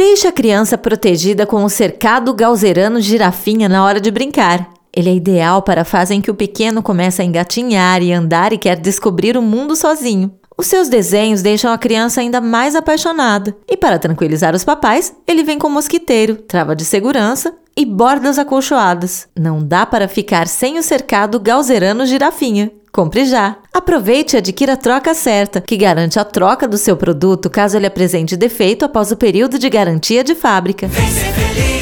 Deixe a criança protegida com o cercado gausseriano Girafinha na hora de brincar. Ele é ideal para a fase em que o pequeno começa a engatinhar e andar e quer descobrir o mundo sozinho. Os seus desenhos deixam a criança ainda mais apaixonada. E para tranquilizar os papais, ele vem com mosquiteiro, trava de segurança e bordas acolchoadas. Não dá para ficar sem o cercado gausseriano Girafinha. Compre já! Aproveite e adquira a troca certa, que garante a troca do seu produto caso ele apresente defeito após o período de garantia de fábrica. Vem ser feliz.